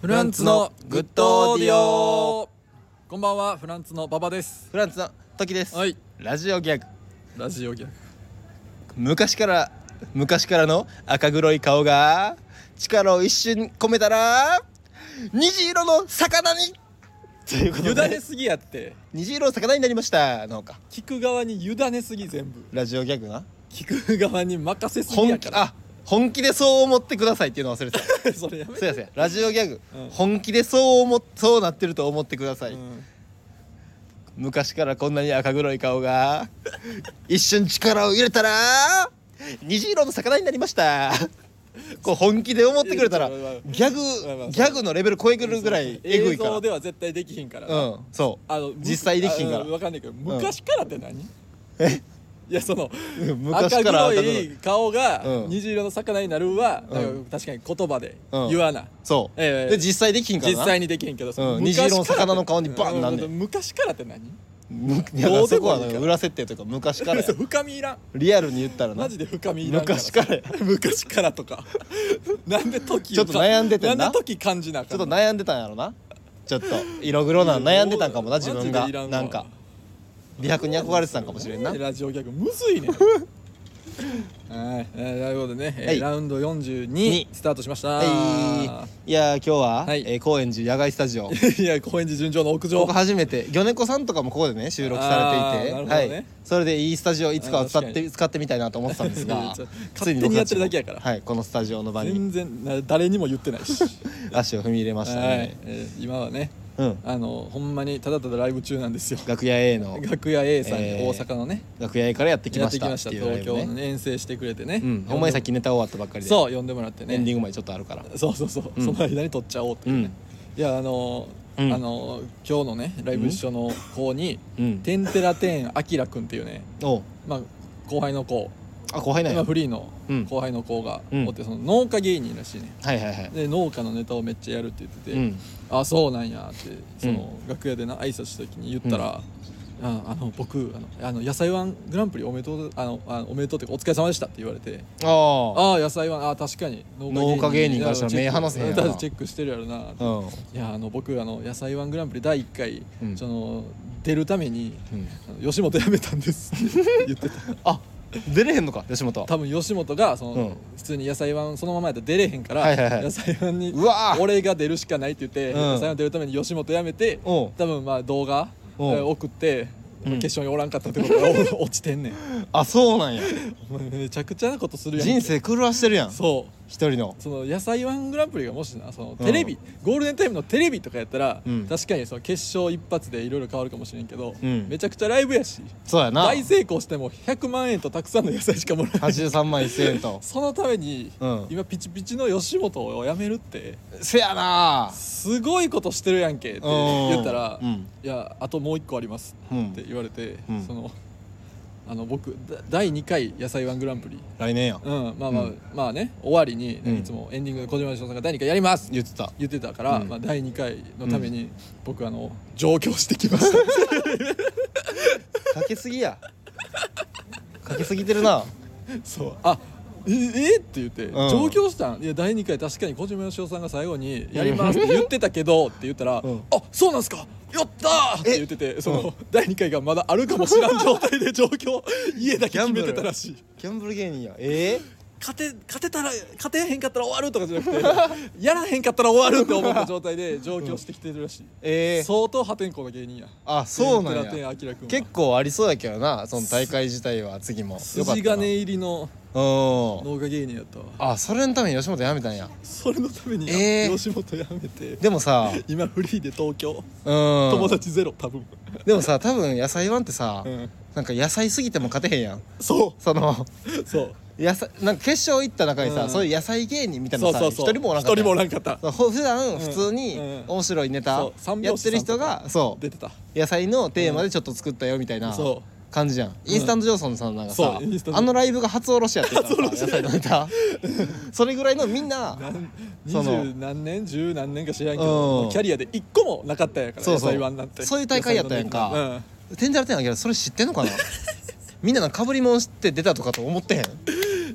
フランツのグッドオーディオ。こんばんは、フランツの馬場です。 フランツの時です。 はい、 ラジオギャグ。 ラジオギャグ。 昔からの赤黒い顔が力を一瞬込めたら虹色の魚にということで、 委ねすぎやって。 虹色の魚になりましたのか。 聞く側に委ねすぎ、全部ラジオギャグな。 聞く側に任せすぎやから本気でそう思ってくださいっていうの忘れてたそれやめて。 そうやラジオギャグ、 うん本気でそうなってると思ってください、昔からこんなに赤黒い顔が一瞬力を入れたら虹色の魚になりましたこう本気で思ってくれたらギャグのレベル超えるぐらいエグいから。 映像では絶対できひんからそう実際できひんから分かんないけど、昔からって何？いや、その昔から赤黒い顔がうん虹色の魚になるは、 うん確かに言葉で言わな、 そうで実際できひんからな。 実際にできへんけど、 虹色の魚の顔にバンなんねん。 昔からって何？ いやそこは裏設定というか昔からや深みいらん。 リアルに言ったらなマジで深みいらんから。 昔からや昔からとかなんで時ちょっと悩んでてんな。 なんで時感じなあかんの。 ちょっと悩んでたんやろな。ちょっと色黒なん悩んでたんかもな、自分がマジでいらんわなんか美白に憧れてたんかもしれんな。 ラジオギャグむずいねんはい、ということでね、 はいラウンド42スタートしました。 いや今日は、 はい高円寺野外スタジオいや、高円寺純情の屋上。 ここ初めて魚猫さんとかもここでね収録されていて、 なるほどね、 はい、それでいいスタジオいつかは使ってみたいなと思ってたんですが勝手にやってるだけやから、 はい、このスタジオの場に全然誰にも言ってないし足を踏み入れましたね、 はい、今はね、ほんまにただただライブ中なんですよ。 楽屋 A の楽屋 A さんに大阪のね、 楽屋 A からやってきやってきましたました東京のね遠征してくれてね、 ほんまにさっきネタ終わったばっかりでそう呼んでもらってね、 エンディングまでちょっとあるからそう、その間に撮っちゃおうっていうね、いや今日のねライブ一緒の子に、テンテラテンアキラくんっていうね、まあ後輩の子、 後輩なんや今フリーの後輩の子がおって、その農家芸人らしいね。 はいはいはい。 で農家のネタをめっちゃやるって言ってて、あ、そうなんやってその楽屋でな挨拶した時に言ったら、僕野菜ワングランプリおめでとうおめでとうっていうかお疲れ様でしたって言われて、ああ野菜ワン確かに農家芸人からしたら目離せへんやな。 チェックしてるやろな。いや僕野菜ワングランプリ第1回その出るために吉本辞めたんですって言ってた。 あ、出れへんのか吉本は。 多分吉本がその普通に野菜ワンそのままやったら出れへんから野菜ワンに俺が出るしかないって言って野菜ワン出るために吉本辞めて、多分まあ動画送って決勝におらんかったってことが落ちてんねん。 あ、そうなんや。 お前めちゃくちゃなことするやん。 人生狂わしてるやん。 そう一人のその野菜ワングランプリがもしなそのテレビ、ゴールデンタイムのテレビとかやったら、確かにその決勝一発でいろいろ変わるかもしれんけど、めちゃくちゃライブやし、 そうやな。 大成功しても100万円とたくさんの野菜しかもらえない。 83万1000円とそのために、今ピチピチの吉本を辞めるってせやな。 すごいことしてるやんけって言ったら、いやあともう一個ありますって言われて、その僕第2回野菜ワングランプリ来年やまあね終わりに、いつもエンディングで小島よしおさんが第2回やります言ってたから、第2回のために僕上京してきました。 かけすぎや。かけすぎてるな。 そうって言って上京したん。いや第2回確かに小島よしおさんが最後にやりますって言ってたけどって言ったら、あ、そうなんすかやったーって言ってて、その第2回がまだあるかもしらん状態で上京家だけ決めてたらしい。 ギャンブル芸人や。 勝てへんかったら終わるとかじゃなくてやらへんかったら終わるって思った状態で上京してきてるらしい。相当破天荒な芸人や。 あ、そうなんや。結構ありそうやけどな、その大会自体は次も筋金入りの農家芸人やったわ。 あ、それのために吉本辞めたんや。 それのために吉本辞めて、 でもさ今フリーで東京、友達ゼロ多分。 でもさ多分野菜ワンってさ、なんか野菜すぎても勝てへんやん。そう野菜なんか決勝行った中にさ、そういう野菜芸人みたいなさ一人もおらんかった。普段普通に面白いネタやってる人がそう出てた野菜のテーマでちょっと作ったよみたいな感じじゃん。インスタントジョンソンさんなんかさライブが初おろしやってたから野菜のネタそれぐらいのみんな 20何年10何年か知らんけどキャリアで1個もなかったやから野菜ワンなんて。 そういう大会やったやんか。テンダラテンあげるそれ知ってんのかな。みんなかぶりもんして出たとかと思ってへん。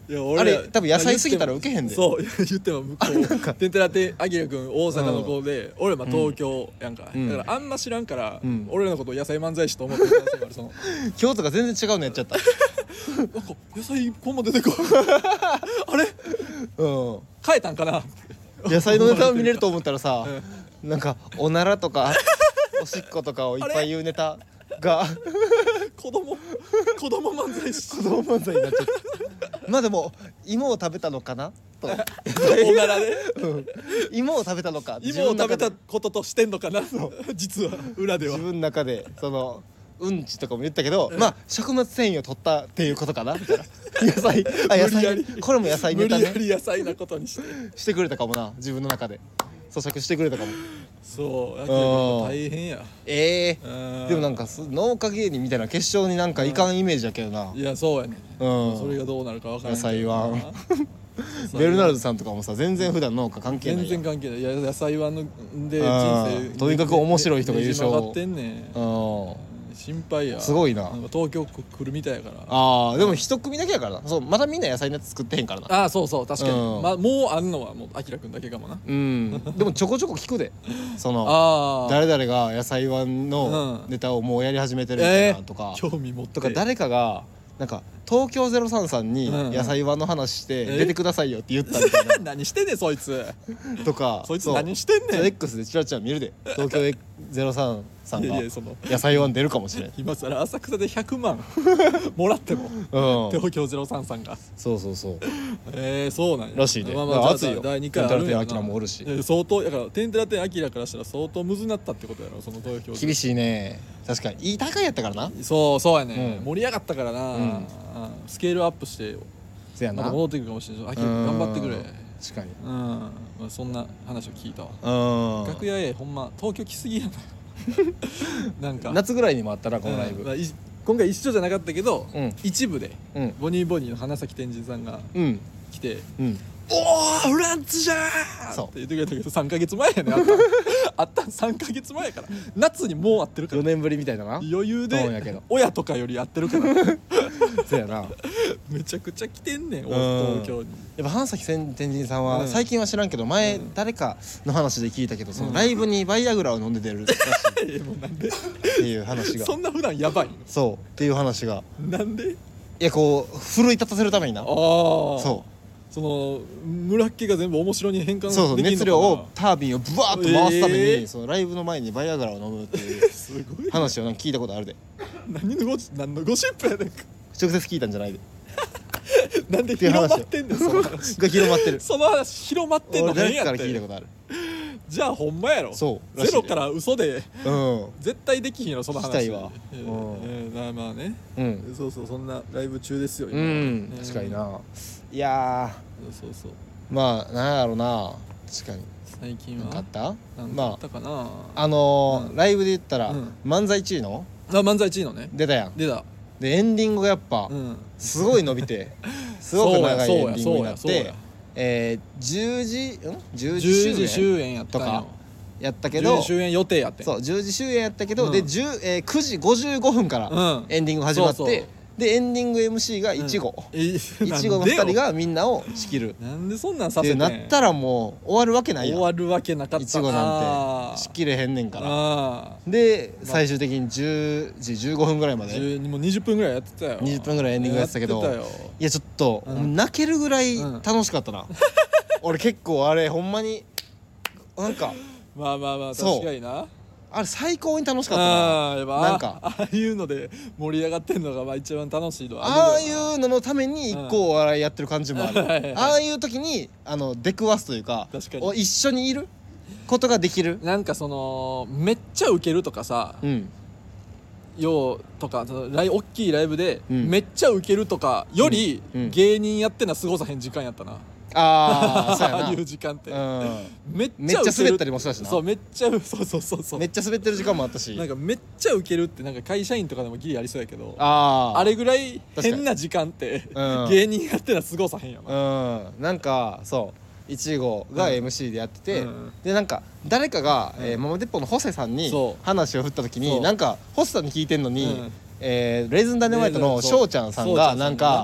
いや俺あれ多分野菜すぎたらウケへんで。 そう言っても向こなんかうてんてらてあきらくん大阪の子で、俺まあ東京やんか、 うんだからあんま知らんから、 うん俺らのことを野菜漫才師と思ってる可能性がある。その京都が全然違うのやっちゃった。 なんか野菜一本も出てこないあれうん変えたんかな野菜のネタを見れると思ったらさうなんかおならとかおしっことかをいっぱい言うネタが子供漫才師子供漫才になっちゃったまあでも芋を食べたのかなとおならでうん芋を食べたのか芋を食べたこととしてんのかな実は裏では自分の中でそのうんちとかも言ったけど、まあ食物繊維を取ったっていうことかなみたいな野菜野無理やり菜これも野菜ネ無理やタねり野菜なことにしてしてくれたかもな自分の中で咀嚼してくれたかもそうあきらくんも大変やでもなんか農家芸人みたいな決勝になんかいかんイメージだけどな、 いやそうやね、 うんそれがどうなるか分からんけど野菜はベルナルドさんとかもさ全然普段農家関係ないやん全然関係ない。いや野菜はので人生とにかく面白い人が優勝ねじ曲がってんねん心配やすごいななんか東京来るみたいやからでも一組だけやからなそうまだみんな野菜のやつ作ってへんからなそうそう確かに、 うんまあ、もうあんのはもうあきらくんだけかもなでもちょこちょこ聞くでその誰々が野菜ワンのネタをもうやり始めてるみたいなとか、 興味持ってとか誰かがなんか東京033に野菜ワンの話して出てくださいよって言ったみたいな何してんねんそいつとかそいつ何してんねん X でチラチラ見るで東京033さんがいやいやその野菜ワン出るかもしれん今更浅草で100万もらっても東京03さんがそうそうそうそうなんやらしいでまあまあ熱いよ第2回あるんやなテンテラテンアキラもおるし相当だからテンテラテンアキラからしたら相当むずなったってことやろその東京厳しいね確かにいい大会やったからなそうやね、 うん盛り上がったからな、スケールアップしてせやなまた戻ってくるかもしれないアキラ頑張ってくれ確かにまあ、そんな話を聞いたわ楽屋へほんま東京来すぎやななんか夏ぐらいにもあったなこのライブまあ今回一緒じゃなかったけど、一部で、 うんボニーボニーの花咲天神さんが来て「おーフランツじゃー!」 そうって言ってくれたけど3ヶ月前やねあった3ヶ月前やから夏にもう会ってるから 4年ぶりみたいだな余裕そうやけどで親とかより会ってるからそうやなめちゃくちゃ来てんねん東京にやっぱ花咲天神さんは最近は知らんけど前誰かの話で聞いたけどそのライブにバイアグラを飲んで出るらしいもうなんでっていう話がそんな普段やばいそうっていう話がなんでいやこう奮い立たせるためになその村っ気が全部面白に変換できるのかな熱量をタービンをブワーッと回すためにそのライブの前にバイアグラを飲むっていうすごい話をなんか聞いたことあるで何のゴシップやねんか直接聞いたんじゃないでなんで広まってんねんその話が広まってるその話広まってんの俺変やっ誰かから聞いたてことあるじゃあほんまやろそうゼロから嘘でうん絶対できひんやろその話聞きたいわまあねうんそうそんなライブ中ですようん確かにないやそうまあなんやろな確かに最近はなんかあったなんかあったかなライブで言ったらうん漫才地位の漫才地位のね出たやん出たでエンディングがやっぱすごい伸びてすごく長いエンディングになって10時 10時終演やったとかやったけ 10 ど時終演予定やってそう10時終演やったけどで9時55分からエンディング始まっそうてでエンディング MC がいちごいちごの2人がみんなを仕切るなんでそんなんさせでてんなったらもう終わるわけないやん終わるわけなかったいちごなんて仕切れへんねんからあで最終的に10時15分ぐらいまでもう20分ぐらいやってたよ 20分ぐらいエンディングやってたけどやってたよいやちょっと泣けるぐらい楽しかったな俺結構あれほんまになんかまあそう確かになあれ最高に楽しかったやっぱなんかああいうので盛り上がってんのがまあ一番楽しいのはああいうののために一個お笑いやってる感じもあるああいう時に出くわすというか確かに一緒にいることができるなんかそのめっちゃウケるとかさようとか大きいライブでめっちゃウケるとかより芸人やってな過ごさへん時間やったなああそうやなああいう時間ってめっちゃ滑ったりもしたしなそうめっちゃそうめっちゃ滑ってる時間もあったしなんかめっちゃウケるってなんか会社員とかでもギリありそうやけどあれぐらい変な時間って芸人やってな過ごさへんよななんかそういちごが MC でやっててでなんか誰かがママデッポのホセさんに話を振った時になんかホセさんに聞いてんのにレーズンダイナマイトの翔ちゃんさんがなんか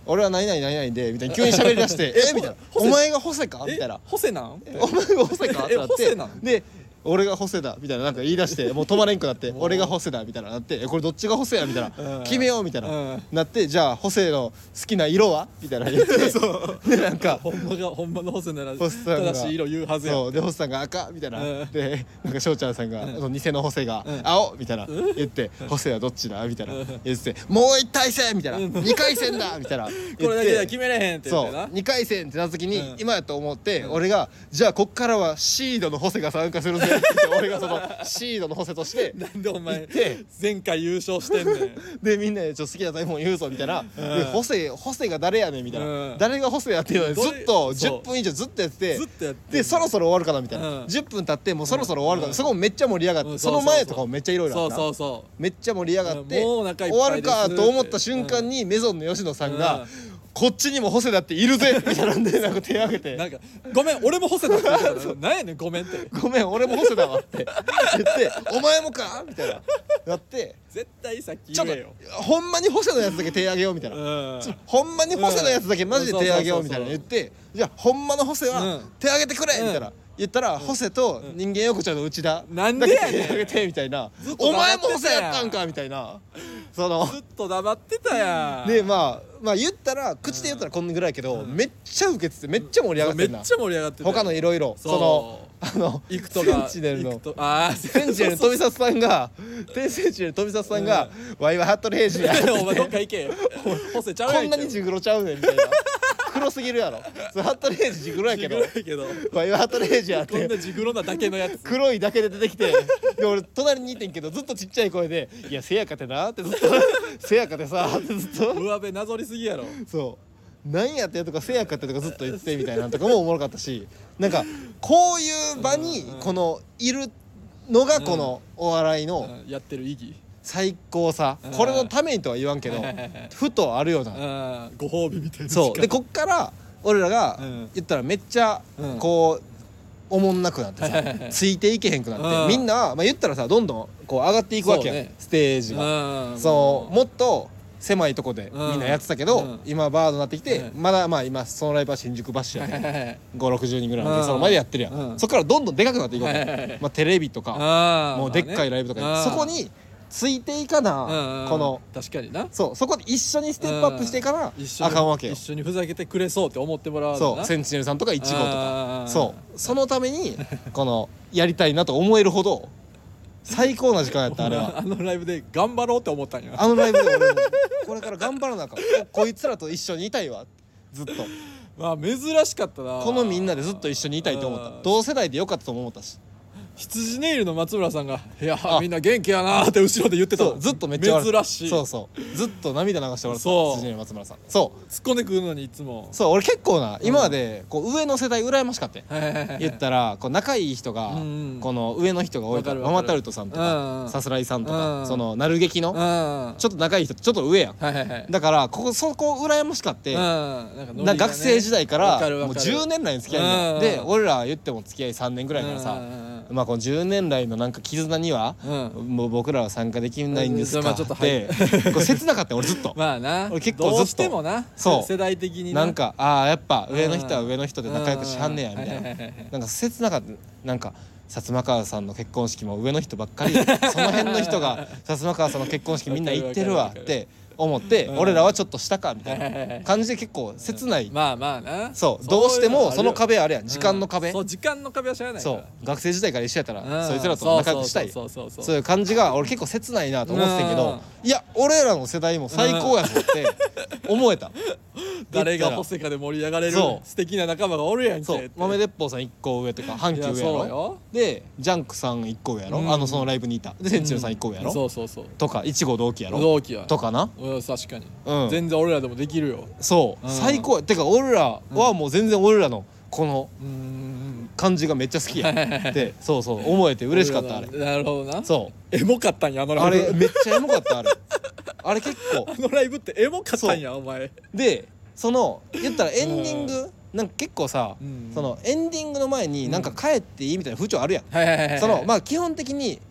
俺は何々何々でみたいに急に喋り出してみたいなお前がホセかみたいなホセなんお前がホセかってなっホセてなんで俺がホセだみたいななんか言い出してもう止まれんくなって俺がホセだみたいななってこれどっちがホセやみたいな決めようみたいななってじゃあホセの好きな色はみたいな言ってでなんかほんまのホセならホセさんが正しい色言うはずやんそうでホセさんが赤みたいなでなんか翔ちゃんさんがその偽のホセが青みたいな言ってホセはどっちだみたいな言ってもう一対戦みたいな2回戦だみたいなこれだけでは決めれへんって言ってなそう2回戦ってなった時に今やと思って俺がじゃあこっからはシードのホセが参加するぜって言って俺がそのシードのホセとしてなんでお前行って前回優勝してんねんでみんなでちょっと好きな食べ物言うぞみたいなでホセが誰やねんみたいな誰がホセやっていうのでずっと10分以上ずっとやっててずっとやってでそろそろ終わるかなみたいな10分経ってもうそろそろ終わるかなそこもめっちゃ盛り上がってその前とかもめっちゃいろいろあったそめっちゃ盛り上がってもうお腹いっぱいです終わるかと思った瞬間にメゾンの吉野さんがこっちにもホセだっているぜみたいなんでなんか手挙げてなんかごめん俺もホセだって言ってたからなんやねんごめんってごめん俺もホセだわって言ってお前もかみたいなやって絶対さっきちょっ言えよとほんまにホセのやつだけ手挙げようみたいなほんまにホセのやつだけマジで手挙げようみたいな言ってじゃあほんまのホセは手挙げてくれみたいな言ったらホセと人間横丁の内田なんでやねん手挙げてみたいなずっとお前黙ってたやんもホセやったんかみたいなそのずっと黙ってたやんでまあ言ったら口で言ったらこんぐらいやけどめっちゃウケててめっちゃ盛り上がってんなめっちゃ盛り上がってた他のいろいろその行くとかセンチネルのセセンチネルの富里さんがセンチネルの富里さんがワイはハットレイジやお前どっか行けホセちゃうやんけこんなにジグロちゃうねんみたいな黒すぎるやろハットレイジジグロやけどワイはハットレイジやってこんなジグロなだけのやつ黒いだけで出てきてで俺隣にいてんけどずっとちっちゃい声で「いやせやかてな」ってずっと「せやかてさ」ってずっと上辺なぞりすぎやろそうなんやってとかせやかってとかずっと言ってみたいなとかもおもろかったしなんかこういう場にこのいるのがこのお笑いのやってる意義最高さこれのためにとは言わんけどふとあるようなご褒美みたいなそうでこっから俺らが言ったらめっちゃこうおもんなくなってさついていけへんくなってみんな言ったらさどんどんこう上がっていくわけやんステージがそうもっと狭いとこでみんなやってたけど今バードになってきてまだ今そのライブは新宿バッシュやね560人ぐらいでその前でやってるやんそっからどんどんでかくなっていこうとテレビとかもうでっかいライブとかそこについていかなこの確かになそこで一緒にステップアップしていかなあかんわけよ一緒にふざけてくれそうって思ってもらうそうセンチネルさんとか1号とかそのためにこのやりたいなと思えるほど最高な時間やったあれはあのライブで頑張ろうって思ったんやあのライブで俺もこれから頑張らなあかんこいつらと一緒にいたいわずっとまあ珍しかったなこのみんなでずっと一緒にいたいと思った同世代でよかったと思ったし羊ネイルの松村さんが「いやみんな元気やな」って後ろで言ってたそうずっとめっちゃ珍しいそうずっと涙流してもらったそう羊ネイル松村さんそう突っ込んでくるのにいつもそう俺結構な今までこう上の世代羨ましかった言ったらこう仲いい人がこの上の人が多いからママタルトさんとかさすらいさんとかそのなる劇のちょっと仲いい人ちょっと上やんだからそこ羨ましかって学生時代からもう10年来の付き合いで俺ら言っても付き合い3年ぐらいからさまあこの10年来のなんか絆にはもう僕らは参加できないんですかってこれ切なかった俺ずっとまあな俺結構ずっとどうしてもな世代的になんかやっぱ上の人は上の人で仲良くしはんねやみたいななんか切なかったなんか薩摩川さんの結婚式も上の人ばっかりその辺の人が薩摩川さんの結婚式みんな行ってるわって思って俺らはちょっとしたかみたいな感じで結構切ないまあまあなそうどうしてもその壁あれやん時間の壁そう時間の壁は知らないからそう学生時代から一緒やったらそいつらと仲良くしたいそういう感じが俺結構切ないなと思ってたけどいや俺らの世代も最高やと思って思えた誰がホセカで盛り上がれる素敵な仲間がおるやんけそう豆鉄砲さん1個上とか阪急上やろでジャンクさん1個上やろそのライブにいたでセンチューさん1個上やろそうとか1号同期やろ同期やとかな確かに全然俺らでもできるよそう最高やてか俺らはもう全然俺らのこの感じがめっちゃ好きやでそう思えて嬉しかったあれなるほどなそうエモかったんやあのラあイブれめっちゃエモかったあれ結構あのライブってエモかったんやお前でその言ったらエンディングなんか結構さそのエンディングの前になんか帰っていいみたいな風潮あるやんそのまあ基本的に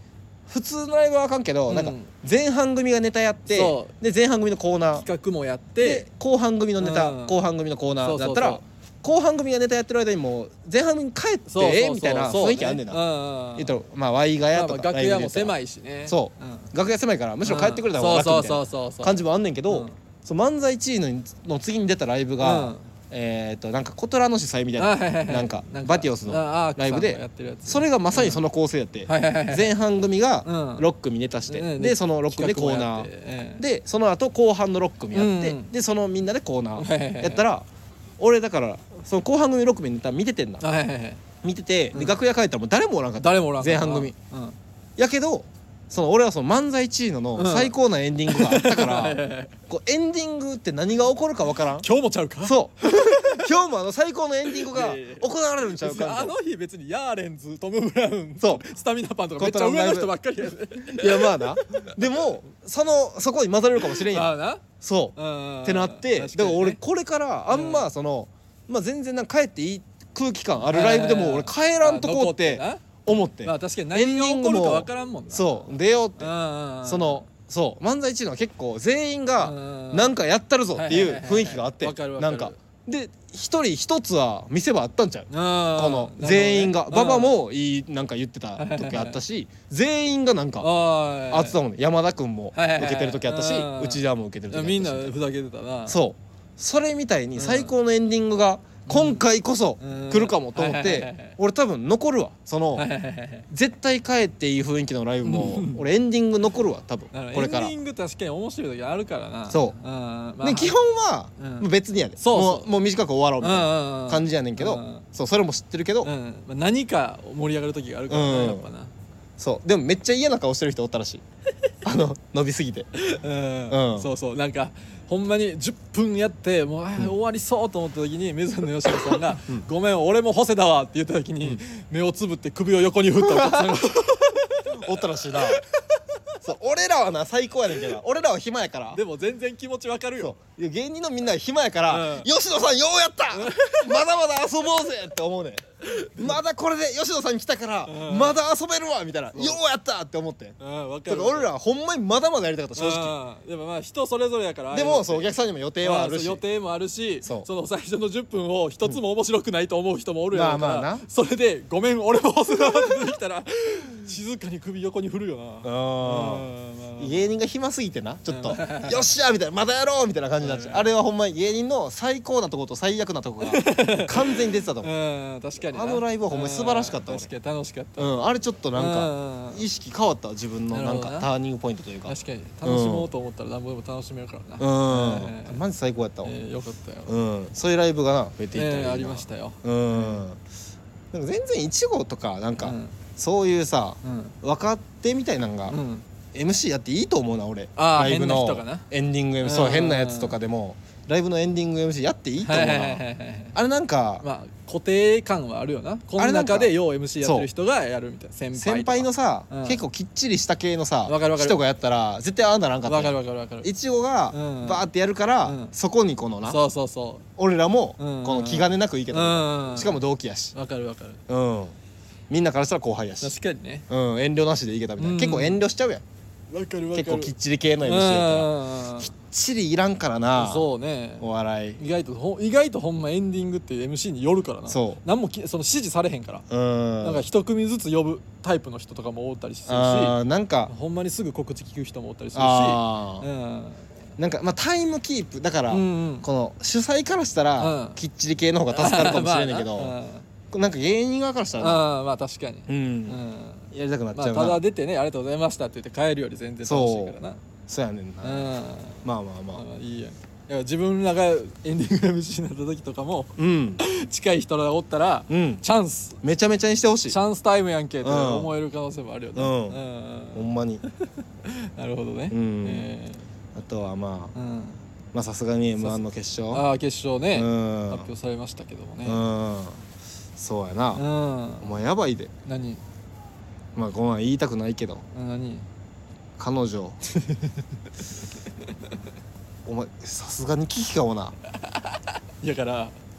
普通のライブはあかんけど、 うんなんか前半組がネタやってそで前半組のコーナー企画もやっでて後半組のネタ、 うん後半組のコーナーだったらそうそうそう後半組がネタやってる間にもう前半組に帰ってそうそうそうみたいな雰囲気あんねんな。 なまあ Y ガヤとか楽屋も狭いいしねそううん楽屋狭いからむしろ帰ってくれた方が楽みたいなそう感じもあんねんけど、 うんそう漫才チーの次に出たライブが、 うんなんかコトラの主催みたいな、なんかバティオスのライブでそれがまさにその構成やって、前半組が6組ネタして、でその6組でコーナー、でその後後半の6組やって、でそのみんなでコーナーやったら、俺だからその後半組6組ネタ見ててんな、見てて、で楽屋帰ったらもう誰もおらんかった、 誰もおらんかった前半組、やけど俺はその漫才チーノの最高なエンディングがあったからこうエンディングって何が起こるかわからん。 今日もちゃうかそう今日も最高のエンディングが行われるんちゃうかみたいな。 あの日別にヤーレンズトム・ブラウンそうスタミナパンとかめっちゃ上の人ばっかりやでいやまあなでもそこに混ざれるかもしれんやん。 まあなそうってなってだから俺これからあんままあ全然なんか帰っていい空気感あるライブでも俺帰らんとこうって思ってまあ確かに何が起こるか分からんもんな。 そう出ようってそう漫才チームは結構全員がなんかやったるぞっていう雰囲気があってなんかで一人一つは見せ場あったんちゃうこの全員が馬場もなんか言ってた時あったし全員がなんかあってたもんね。山田君も受けてる時あったし内田も受けてる時あったしみんなふざけてたな。 そうそれみたいに最高のエンディングが今回こそ来るかもと思って俺多分残るわ絶対帰っていい雰囲気のライブも俺エンディング残るわ多分これからエンディング確かに面白い時あるからな。 そうで基本は別にやでもう短く終わろうみたいな感じやねんけどそれも知ってるけど何か盛り上がる時があるからなやっぱな。 そうでもめっちゃ嫌な顔してる人おったらしい伸びすぎてそうそうなんかほんまに10分やってもう終わりそうと思った時に水野義郎さんが「ごめん俺もホセだわ」って言った時に目をつぶって首を横に振ったお客さんがおったらしいな。そう俺らはな最高やねんけど俺らは暇やからでも全然気持ちわかるよ。 いや芸人のみんなは暇やから吉野さんようやったまだまだ遊ぼうぜって思うねん。まだこれで吉野さん来たからまだ遊べるわみたいなようやったって思ってん。だから俺らはほんまにまだまだやりたかった正直。 でもまあ人それぞれやからでもそうお客さんにも予定はあるし予定もあるしその最初の10分を一つも面白くないと思う人もおるやろからそれで「ごめん俺もホセだわ」って出てきたら静かに首横に振るよな。 芸人が暇すぎてなちょっとよっしゃみたいなまだやろうみたいな感じになっちゃう。あれはほんまに芸人の最高なとこと最悪なとこが完全に出てたと思う。 確かにあのライブはほんまに素晴らしかった。 確かに楽しかった。 あれちょっとなんか意識変わった自分のなんかターニングポイントというか。 確かに楽しもうと思ったら何ぼでも楽しめるからな。 マジ最高やったわ。 よかったよ。 そういうライブがな増えていったりありましたよ。 でも全然1号とかなんかそういうさ若手みたいなのがMC やっていいと思うな俺。ライブのエンディング MC そう変なやつとかでもライブのエンディング MC やっていいと思うな。あれなんかまあ固定感はあるよな。この中でよう MC やってる人がやるみたいな先輩のさ結構きっちりした系のさ人がやったら絶対ああならんかった。 わかるわかるわかる。 いちごがバーってやるからそこにこのな俺らもこの気兼ねなくいけた。しかも同期やしわかるわかる。 みんなからしたら後輩やし確かにね遠慮なしでいけたみたいな。結構遠慮しちゃうやん。結構きっちり系の MC やったらきっちりいらんからな。 そうねお笑い意外とほんまエンディングっていう MC によるからな。 そう何もその指示されへんからなんか一組ずつ呼ぶタイプの人とかもおったりするしなんかほんまにすぐ告知聞く人もおったりするしなんかタイムキープだからこの主催からしたらきっちり系の方が助かるかもしれないけどなんか芸人側からしたらまあ確かにやりたくなっちゃうな。 ただ出てねありがとうございましたって言って帰るより全然楽しいからな。 そうやねんな。まあまあまあいいやん。いや自分らがエンディング MC になった時とかも近い人がおったらチャンスめちゃめちゃにしてほしい。 チャンスタイムやんけって思える可能性もあるよね。 ほんまになるほどね。 あとはまあさすがに M1 の決勝決勝ね発表されましたけどもね。 そうやな。お前やばいで。 何まあごめん言いたくないけど何彼女お前さすがに危機かもな。 だから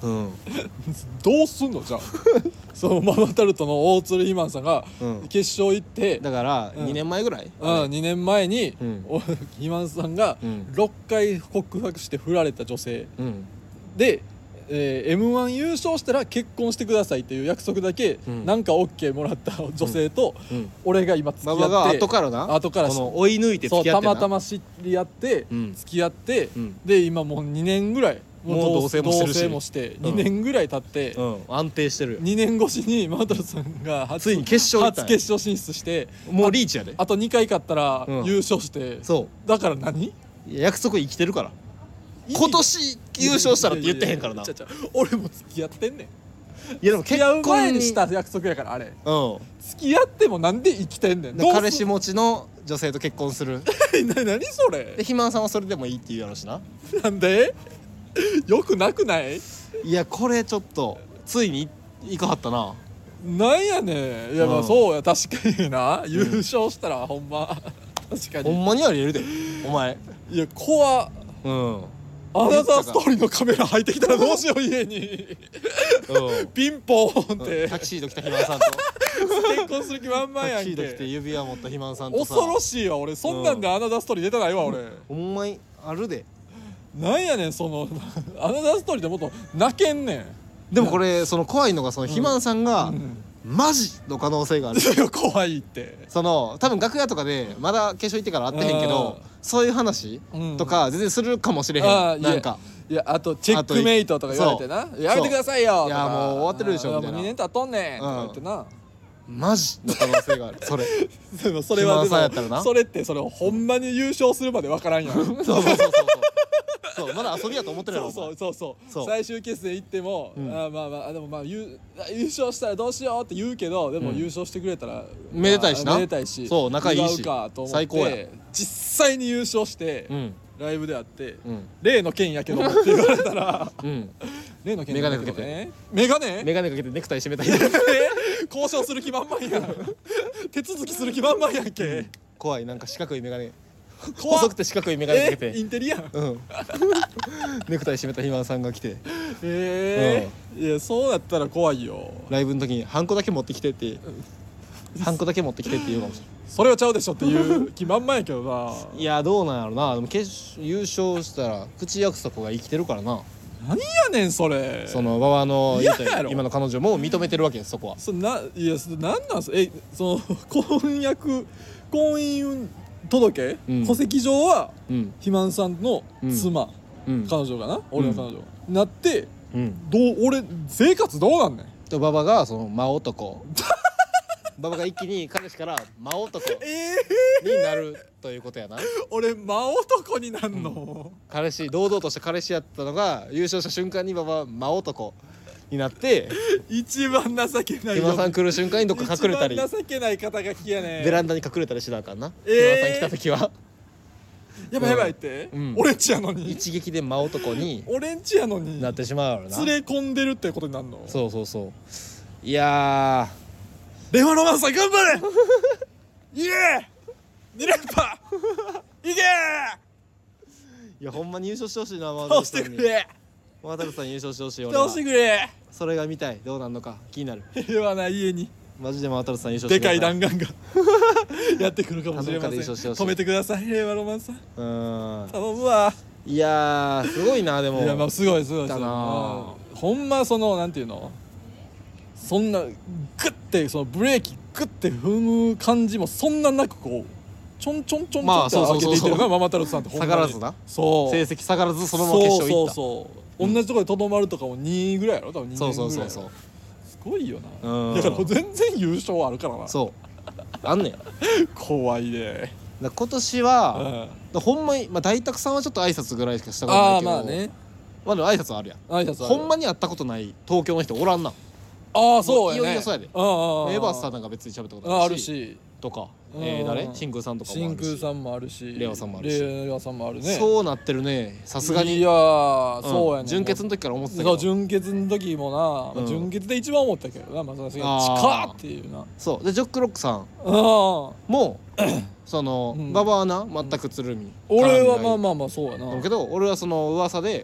うんどうすんのじゃあそのママタルトの大鶴肥満さんがうん決勝行ってだからうん 2年前ぐらい 2年前に、 うん肥満さんがうん 6回告白して振られた女性うんで、m 1優勝したら結婚してくださいっていう約束だけ、 うんなんか OK もらった女性と、 うん俺が今付き合って馬場が後からな後からこの追い抜いてそう付き合ってなたまたま知り合って、 うん付き合って、 うんで今もう2年ぐらいもう同棲もしてるし同棲もしてうん 2年ぐらい経って、 うん安定してるよ 2年越しにマトルさんが初ついに決勝行ったんや初決勝進出してもうリーチやであと2回勝ったらうん優勝して、 そだから何ういや約束生きてるから今年優勝したらって言ってへんからなちゃ俺も付き合ってんねんいやでも結付き合う前婚ににした約束やからあれうん付き合ってもなんで生きてんねんで彼氏持ちの女性と結婚する何それで肥満さんはそれでもいいって言うやろしななんでよくなくないいやこれちょっとついにいかはったななんやねんいやまあうんそうや確かにな優勝したらほんま確かにほんまにありえるでお前いや怖っうんアナザーストーリーのカメラ入ってきたらどうしよう家にピンポーンってタキシード着た肥満さんと結婚する気満々やんタキシード着てけ指輪持った肥満さんとさ恐ろしいわ俺そんなんでアナザーストーリー出てないわ俺ほんまにあるでなんやねんそのアナザーストーリーでもっと泣けんねんでもこれその怖いのがその肥満さんがうんマジの可能性があるいや怖いってその多分楽屋とかでまだ決勝行ってから会ってへんけどそういう話うんとか全然するかもしれへあーんなんかいやあとチェックメイトとか言われてなやめてくださいよとかいやもう終わってるでしょみたいなもう2年経っとんねんとか言ってなマジの可能性があるそれでもそれは肥満さんやったらなでもそれってそれほんまに優勝するまでわからんやんそうそうそうそうそうまだ遊びやと思ってるやろそうそうそうそう最終決戦行っても、 うんあまあまあでもまあ優勝したらどうしようって言うけどでもうん優勝してくれたら、 めでたいしなめでたいしそう仲いいし祝うかと思って最高や実際に優勝して、 うんライブであって、 うん例の剣やけどもって言われたらうん例の剣メガネかけてねメガネメガネかけてネクタイ締めたり交渉する気満々やん手続きする気満々やんけ怖いなんか四角いメガネ怖っ細くて四角いメガネかけてインテリやんうんネクタイ締めた肥満さんが来ていやそうだったら怖いよライブの時にハンコだけ持ってきてってハンコだけ持ってきてって言うかもしれそれはちゃうでしょっていう気満々やけどないいやどうなんやろなでも優勝したら口約束が生きてるからな何やねんそれその馬場の嫌やろ今の彼女も認めてるわけですそこはいやなんなんすその婚姻届、 うん戸籍上はうん肥満さんの妻、 うん彼女がな俺の彼女、なってうん俺生活どうなんねんと馬場がその真男馬場が一気に彼氏から真男になるということやな俺真男になんの、 彼氏堂々とした彼氏やったのが優勝した瞬間に馬場は真男になって一番情けない今さん来る瞬間にどっか隠れたり一番情けない肩書きやねんベランダに隠れたりしなあかんな、今さん来た時はやばいやばいって、 うん俺んちやのに一撃で真男に俺んちやのになってしまうよな連れ込んでるってことになるのそうそうそういやレワロマンさん頑張れいえ2連覇いけいやほんまに優勝してほしいな倒してくれ渡さん優勝してほしい俺倒はしてくれそれが見たいどうなんのか気になる平和な家にマジで渡さん優勝してでかいだ弾丸がやってくるかもしれません頼むから優勝してほしい止めてください平和ロマンさんうん頼むわいやすごいなでもいやまあすごいすごいだなうんほんまそのなんていうのそんなグッてそのブレーキグッて踏む感じもそんななくこうちょんちょんちょんちょんまあって開けていってるのそうそうそうがママタルトさんってほんまに下がらずなそう成績下がらずそのまま決勝行ったそう同じところでとどまるとかも2位ぐらいやろ多分2 そう年ぐらいそうそうそうすごいようなんだから全然優勝あるからなそうあんねんだか怖いでら今年うはんほんまにまあ大沢さんはちょっと挨拶ぐらいしかしたことなあいけどあまあねまあでも挨拶はあるやん挨拶あるほんまに会ったことない東京の人おらんなああそうやねいよいよそうやでうんうんうんメイバースさんなんか別に喋ったことあああるしるしとかうん誰真空さんとかもあるし真空さんもあるしレオさんもあるしレオさんもあるねそうなってるねさすがにいやーそうやね純潔の時から思ってたけそうど純潔の時もな、まあ純潔で一番思ったけどなまあさすがに近っっていうなそうでジョックロックさんああもそのうん馬場はな全く鶴見俺はまあまあまあそうやなだけど俺はその噂でうん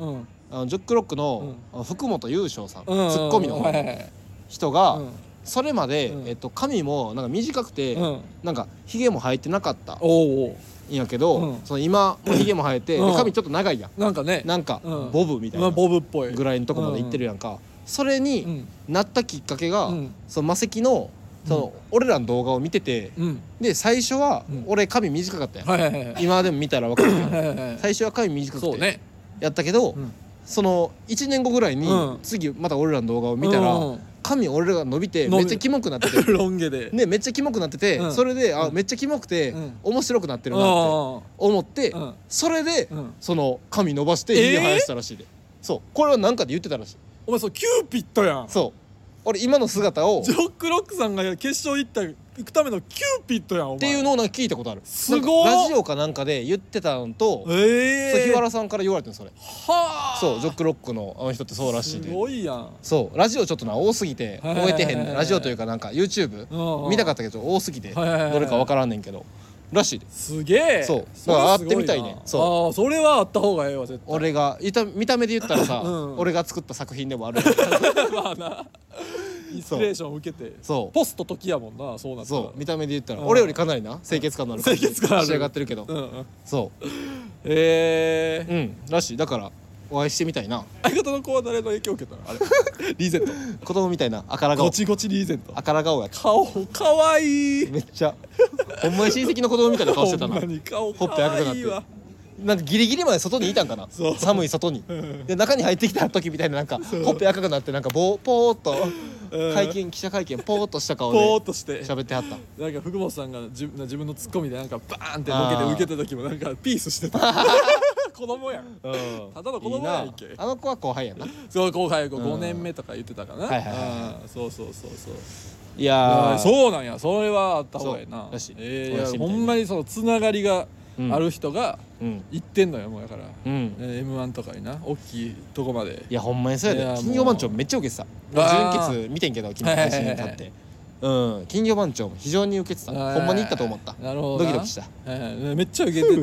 ジョックロックの福本優勝さん、ツうんッコミのはいはいはい人が、 うんそれまで、髪もなんか短くて、なんかひげも生えてなかったんやけど、その今もうひげも生えて、で髪ちょっと長いやん、 なんかねなんか、ボブみたいなボブっぽいぐらいのとこまで行ってるやんか、それになったきっかけが、そのマセキのその、俺らの動画を見てて、で最初は、俺髪短かったやん、 はいはいはい今でも見たら分かるけど、 はいはいはい最初は髪短くて、 そうねやったけど、その1年後ぐらいに、次また俺らの動画を見たら、髪俺らが伸びてめっちゃキモくなっててロン毛でめっちゃキモくなってて、それでめっちゃキモくて、面白くなってるなって思って、それで、その髪伸ばしてひげ生やしたらしいで、そうこれは何かで言ってたらしい。 お前そうキューピッドやんそう俺今の姿をジョックロックさんが決勝行くためのキューピッドやんお前っていうのをなんか聞いたことある。 すごっなんかラジオかなんかで言ってたのと、そう日原さんから言われてんそれ。 はあそうジョックロックのあの人ってそうらしいすで、 ごいやんそうラジオちょっとな多すぎてはい覚えてへんねん。ラジオというかなんか YouTube 見たかったけど多すぎてどはいはいはいはいれか分からんねんけどらしいで。 すげえそうそれだからすごいな会ってみたいねそうああそれはあった方がええわ絶対俺が見た目で言ったらさ、俺が作った作品でもあるまあなインスピレーションを受けてそうポスト時やもんなそうなったらそう見た目で言ったら俺よりかなりな清潔感のある感じ清潔感ある仕上がってるけど、そうらしい。だからお会いしてみたいな。 相方の子は誰の影響を受けたのあれリーゼント子供みたいな赤ら顔ゴチゴチリーゼント赤ら顔やった顔かわいいめっちゃほんまに親戚の子供みたいな顔してたな。 ほんまに顔かほっぺ赤くなってわいいわなんかギリギリまで外にいたんかな。 そう寒い外にで中に入ってきた時みたいななんかほっぺ赤くなってなんかポーっと記者会見ポーっとした顔でポーっとして喋ってはったなんか福本さんが自分のツッコミでなんかバーンってボケて受けた時もなんかピースしてた子供やんただの子供やんいいけなあの子は後輩やな。 そう後輩5年目とか言ってたかなはいはいはいそうそうそうそういやーそうなんやそれはあった方がいいなそうらしいいやほんまにそのつながりがある人が行ってんのよもうだから M1 とかにな大きいとこまでいやほんまにそうやいやもうで金曜番長めっちゃ受けてた純潔見てんけど昨日配信に立って金曜番長非常に受けてたほんまに行ったと思ったなるほどドキドキしためっちゃ受けてる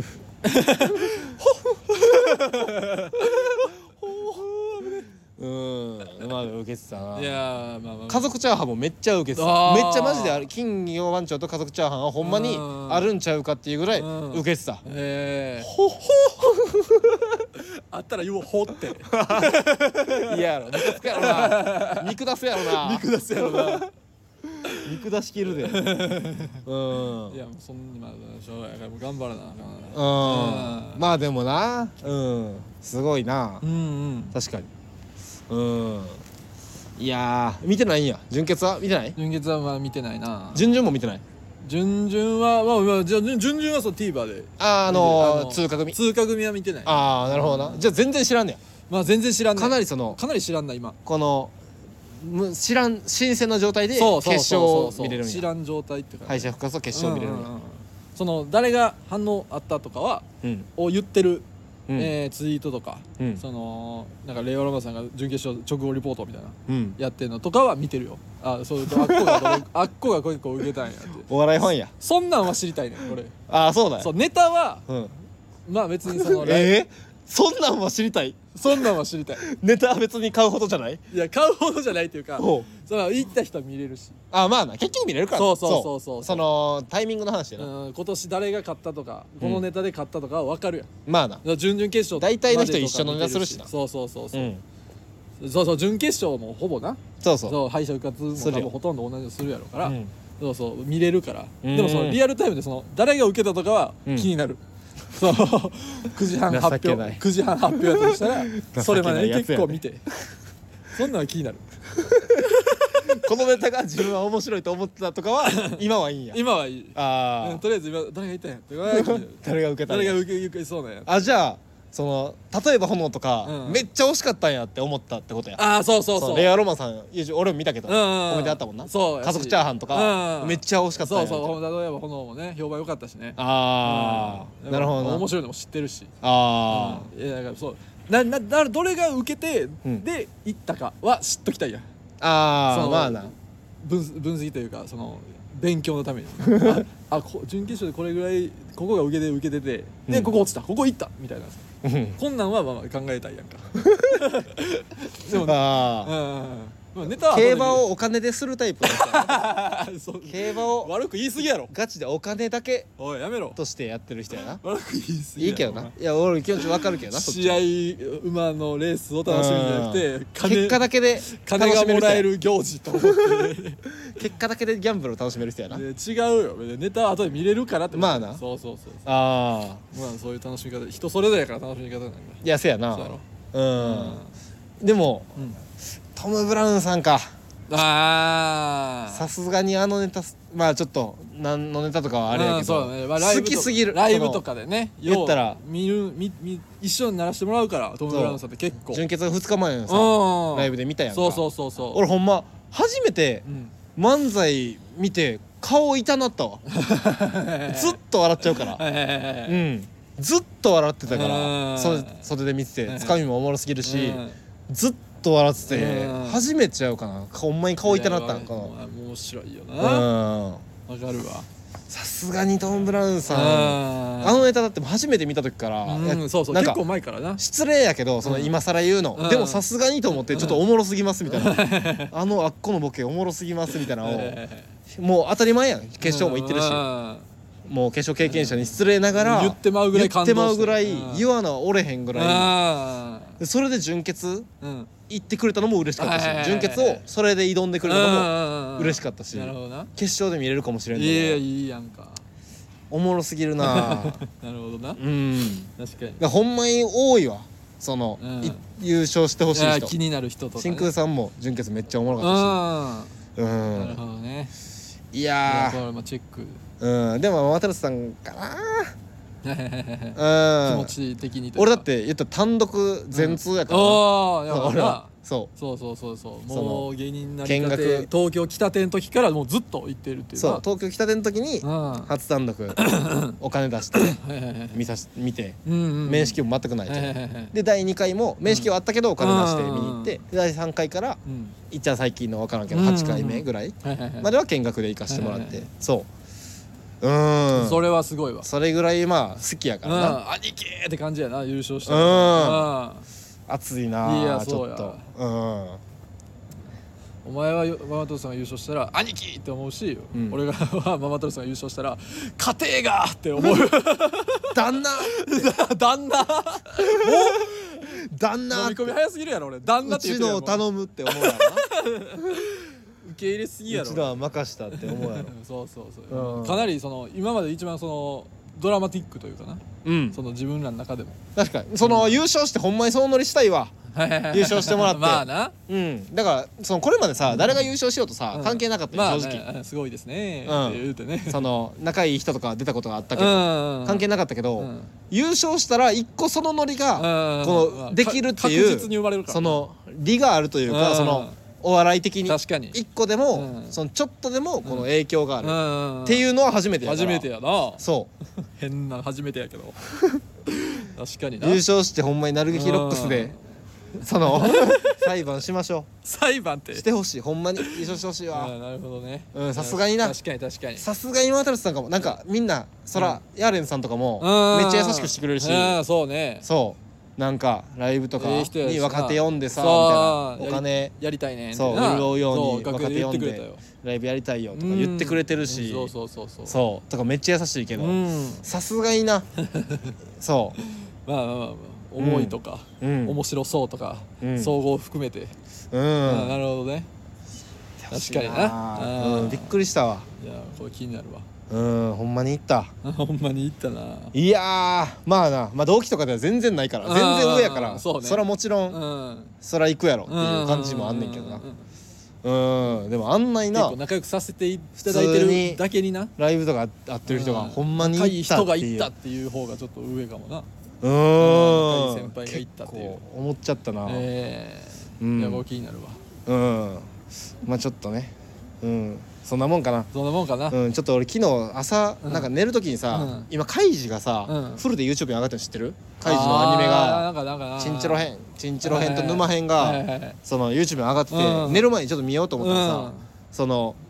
まあ受けてたないやまあまあ家族チャーハンもめっちゃ受けてたあーめっちゃマジである金曜番長と家族チャーハンはほんまにあるんちゃうかっていうぐらい受けてたあったら言おうほっていややろムカつくやろな見下すやろな見下すやろな見下しきるでいやもうそんなしょうがないからもう頑張らなあかんまあでもなすごいな確かにいや見てないんや純潔は見てない。 純潔はまあ見てないな準々も見てない。 準々はまあじゃあ準々はそう TVer で通過組は見てないなるほどな。じゃあ全然知らんねや。 まあ全然知らんねかなり知らんな今この新鮮な状態で決勝を見れるんや。 知らん状態っていうか敗者復活と決勝を見れるんや。 その誰が反応あったとかはを言ってるツイートとかそのなんか令和ロマンさんが準決勝直後リポートみたいなやってるのとかは見てるよ。そうあっこが結構受けたんやってお笑いファンや。 そんなんは知りたいねん俺。 そうだよ。 そうネタはまあ別にそのそんなんは知りたい。 そんなんは知りたい。 ネタは別に買うほどじゃない。 いや買うほどじゃないっていうかその行った人は見れるしまあな結局見れるからそうそのタイミングの話やな。 今年誰が勝ったとかこのネタで勝ったとかは分かるやん。 まあな準々決勝大体の人一緒のネタするしな。 そう準決勝もほぼなそう敗者復活も多分ほとんど同じのするやろからそう見れるから。でもそのリアルタイムでその誰が受けたとかは気になる。そう9時半発表9時半発表やったとしたらそれまでに結構見てそんなの気になる。 このネタが自分は面白いと思ってたとかは今はいいんや。 今はいい。とりあえず今誰がいたんや誰が受けたんや。 誰が受けそうなんや。 じゃあその例えば炎とかめっちゃ惜しかったんやって思ったってことや。 そうレアロマンさん俺も見たけどコメントあったもんな。家族チャーハンとかめっちゃ惜しかったんや。 そう例えば炎もね評判良かったしね。 なるほどな。 面白いのも知ってるし。いやだからそうどれが受けてで行ったかは知っときたいやん。 まあな分析というかその勉強のために準決勝でこれぐらいここが受けててでここ落ちたここ行ったみたいなこんなんはまあまあ考えたいやんかでもネタは競馬をお金でするタイプの人やなそう競馬を悪く言い過ぎやろ。 ガチでお金だけおいやめろ。 としてやってる人やな。 悪く言い過ぎやろ。 いいけどないや俺気持ちわかるけどなそっち試合馬のレースを楽しみじゃなくて結果だけで金がもらえる行事と思って結果だけでギャンブルを楽しめる人やな。 で違うよ。ネタは後で見れるからってまあなそうそうそうああまあそういう楽しみ方人それぞれやから楽しみ方なんだ。 いやせやなそうやろ。 でもうんトム・ブラウンさんかあさすがにネタまあちょっと何のネタとかはあれやけど、 そうだね、まあ、ライブ好きすぎるライブとかでね言ったら一緒にならしてもらうからトム・ブラウンさんって結構純潔が2日前のさうんライブで見たやんか。 そう俺ほんま初めてうん漫才見て顔痛なったわずっと笑っちゃうからうんずっと笑ってたから袖で見ててつかみもおもろすぎるしずっと笑ってて初めてちゃうかなほんまに顔痛なったんかな。 面白いよな。 わかるわ。 さすがにトム・ブラウンさんネタだって初めて見た時からそうそう結構前からな失礼やけどその今更言うのでもさすがにと思ってちょっとおもろすぎますみたいなあっこのボケおもろすぎますみたいなのをもう当たり前やん決勝も行ってるしもう決勝経験者に失礼ながら言ってまうぐらい感動して言ってまうぐらい言わなおれへんぐらいそれで準決行ってくれたのも嬉しかったし準決をそれで挑んでくれたのも嬉しかったし決勝で見れるかもしれんのいいやんかおもろすぎるななるほどな確かにほんまに多いわその優勝してほしい人気になる人とか真空さんも準決めっちゃおもろかったしなるほどね。 いやこれもチェックでも渡さんかな気持ち的に俺だって言ったら単独全通やから俺はそうもう芸人になりたて東京来たての時からもうずっと行ってるっていうそう東京来たての時に初単独お金出して見て面識も全くないとで第2回も面識はあったけどお金出して見に行って第3回からいっちゃん最近の分からんけど8回目ぐらいまでは見学で行かしてもらってそうそれはすごいわ。 それぐらいまあ好きやからな兄貴って感じやな優勝したら熱いなちょっとお前はママタルトさんが優勝したら兄貴って思うし俺がママタルトさんが優勝したら家庭がって思う旦那旦那旦那飲み込み早すぎるやろ俺旦那って言ってうちのを頼むって思うやろな受け入れすぎやろうちのは任したって思うやろそうかなりその今まで一番そのドラマティックというかなその自分らの中でも確かにその優勝してほんまにそのノリしたいわ優勝してもらってまあなだからそのこれまでさ誰が優勝しようとさ関係なかったよ正直すごいですねって言うてねその仲いい人とか出たことがあったけど関係なかったけど優勝したら一個そのノリがこのできるっていうその利があるというかそのお笑い的に一個でもそのちょっとでもこの影響があるっていうのは初めてやから初めてやなそう変な初めてやけど確かにな優勝してほんまになる劇ロックスでその裁判しましょう裁判ってしてほしいほんまに優勝してほしいわなるほどねさすがにな確かにさすがに今渡さんかもなんかみんなそらヤーレンさんとかもめっちゃ優しくしてくれるしそうねそうなんかライブとかに若手呼んでさみたいなお金やりたいねそう潤うように若手呼んでライブやりたいよとか言ってくれてるしそうとかめっちゃ優しいけどさすがになそうまあ思いとか面白そうとか総合含めてなるほどね確かになびっくりしたわいやこれ気になるわほんまに行ったほんまに行ったないやまあ同期とかでは全然ないから全然上やからそらもちろんそら行くやろっていう感じもあんねんけどなでもあんないな結構仲良くさせていただいてるだけになライブとか会ってる人がほんまに仲いい人が行ったっていう方がちょっと上かもな仲いい先輩が行ったっていう思っちゃったないやもう気になるわまあちょっとねそんなもんかなそんなもんかなちょっと俺昨日朝なんか寝る時にさ今カイジがさフルで YouTube に上がってるの知ってる？カイジのアニメがチンチロ編と沼編がその YouTube に上がってて寝る前にちょっと見ようと思ったらさその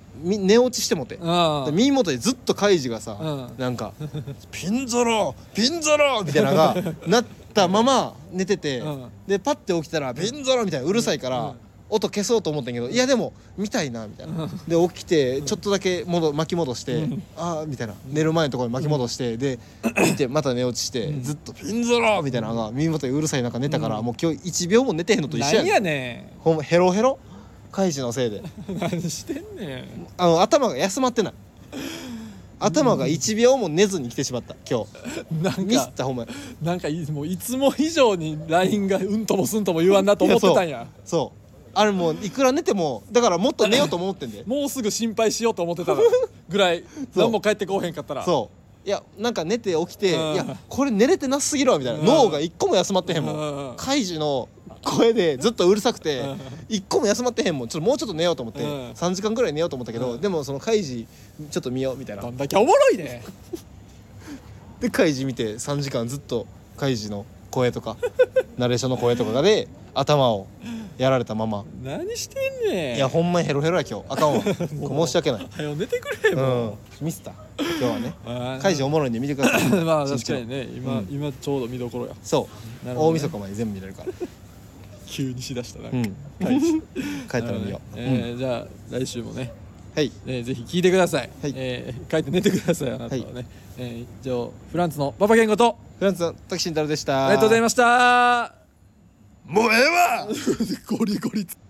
寝落ちしてもて、で耳元でずっとカイジがさ、なんかピンゾロピンゾロみたいなのがなったまま寝てて、でパッて起きたらピンゾロみたいなうるさいから、音消そうと思ったんやけど、いやでも見たいなみたいな、で起きてちょっとだけ巻き戻して、ああみたいな、寝る前のところに巻き戻して、で見てまた寝落ちして、ずっとピンゾロみたいなのが耳元でうるさい中寝たから、もう今日1秒も寝てへんのと一緒や何やねほんまヘロヘロ、カイジのせいでん何してんねん。 頭が休まってない、頭が1秒も寝ずに来てしまった今日。ミスったほんまなんかもういつも以上に LINE がうんともすんとも言わんなと思ってたんや。 そうあれもういくら寝てもだからもっと寝ようと思ってんでもうすぐ心配しようと思ってたぐらい何も帰ってこうへんかったら。 そういやなんか寝て起きて、いうんやこれ寝れてなすぎるわみたいな、脳が一個も休まってへんもん、カイジの声でずっとうるさくて一個も休まってへんもん、ちょっともうちょっと寝ようと思って、3時間ぐらい寝ようと思ったけど、でもそのカイジちょっと見ようみたいな、 どんだけおもろいね。 でカイジ見て3時間ずっとカイジの声とかナレーションの声とかで頭をやられたまま、 何してんねん。 いやほんまにヘロヘロや今日、あかんわ申し訳ない、 はよ寝てくれもミスった今日はねう。 カイジおもろいんで見てくださいまあ確かにね、今ちょうど見どころや。 そうなるほどね大晦日まで全部見れるから急にしだしたな。 帰ったら見よう、 じゃあ来週もね、 はいぜひ聞いてください。 はい帰って寝てくださいあなたはね。以上フランツのパパ健吾とフランスの滝慎太郎でした。 ありがとうございました。 もうええわゴリゴリ